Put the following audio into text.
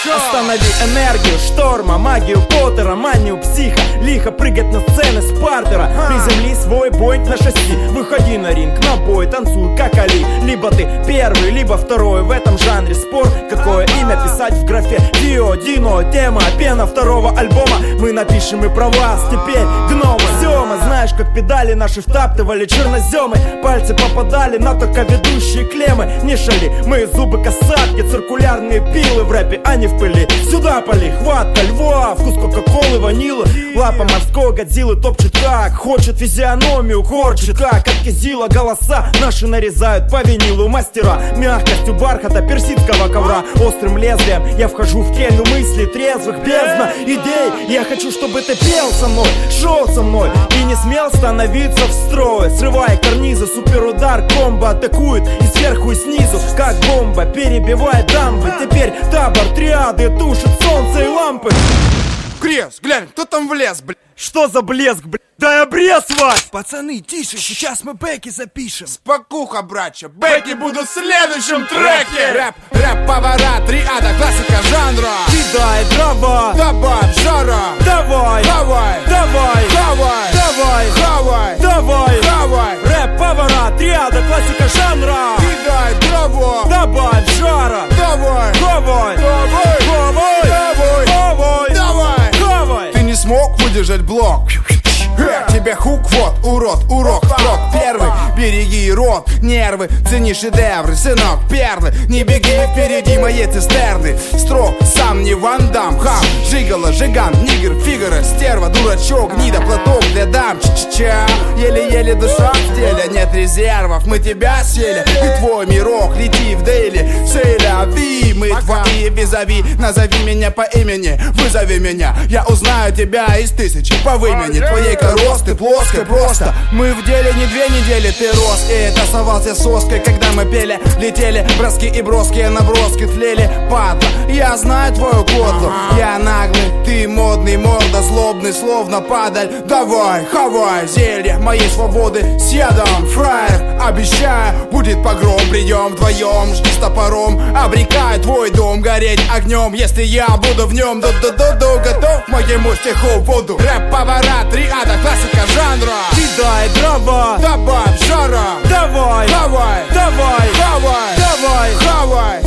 Останови энергию шторма, магию Поттера, манию психа, лихо прыгать на сцены с партера. Приземли свой боинг на шасси, выходи на ринг, на бой, танцуй как Али. Либо ты первый, либо второй, в этом жанре спор. Какое имя писать в графе? Дио, Дино, тема, пена второго альбома. Мы напишем и про вас теперь, гномы. Сема, знаешь, как педали наши втаптывали черноземы. Пальцы попадали на только ведущие клеммы. Не шали, мы зубы касатки, циркулярные пилы в рэпе, а не в пыли. Сюда пали, хватка льва, вкус кока-колы, ванилы. Лапа морской Годзиллы топчет как хочет, физиономию корчит как от Кизила. Голоса наши нарезают по винилу мастера, мягкостью бархата персидского ковра. Острым лезвием я вхожу в келью мыслей трезвых, бездна идей. Я хочу, чтобы ты пел со мной, шел со мной и не смел становиться в строе. Срывая карнизы, суперудар, комбо атакует и сверху, и снизу, как бомба, перебивает дамбы. Теперь табор триады тушит солнце и лампы. Крес, глянь, кто там влез, блядь? Что за блеск, блядь? Дай обрез, Вась! Пацаны, тише, сейчас мы бэки запишем. Спокуха, братья, бэки будут в следующем треке. Рэп, повара, триада, классика жанра. Кидай дрова, Добавь жара. давай, Давай, давай, давай, давай, давай, давай, давай. рэп, повара, триада, классика жанра. Кидай дрова. Добавь жара, Давай, давай, давай, давай, давай, давай, давай. давай. Ты не смог выдержать блок. Тебе хук, вот, урок, строк первый. Береги рот, нервы, цени шедевры, сынок, перлы. Не беги впереди моей цистерны. Строк, сам не Ван Дам, хам, жигало, жигант, нигер, фигура, стерва, дурачок, гнида, платок для дам. Ча-ча-ча, еле-еле душа в теле, нет резервов, мы тебя сели. И твой мирок, лети в дейли, сейляви. Мы твои визави, назови меня по имени, вызови меня. Я узнаю тебя из тысячи по вымени твоей росты плоской просто. Мы в деле не 2 недели, ты рос. И тасовался соской, когда мы пели. Летели броски и броские наброски тлели. Падла, я знаю твою кодлу. Я наглый, ты модный, морда злобный, словно падаль. Давай, хавай, зелье моей свободы с ядом. Фраер, обещаю, будет погром. Придем вдвоем, жди с топором. Обрекаю твой дом гореть огнем, если я буду в нем. Готов моему стиху воду. Рэп, повара, триада, классика жанра. Кидай дрова, Добавь жара. давай, Давай, давай, давай, давай, давай,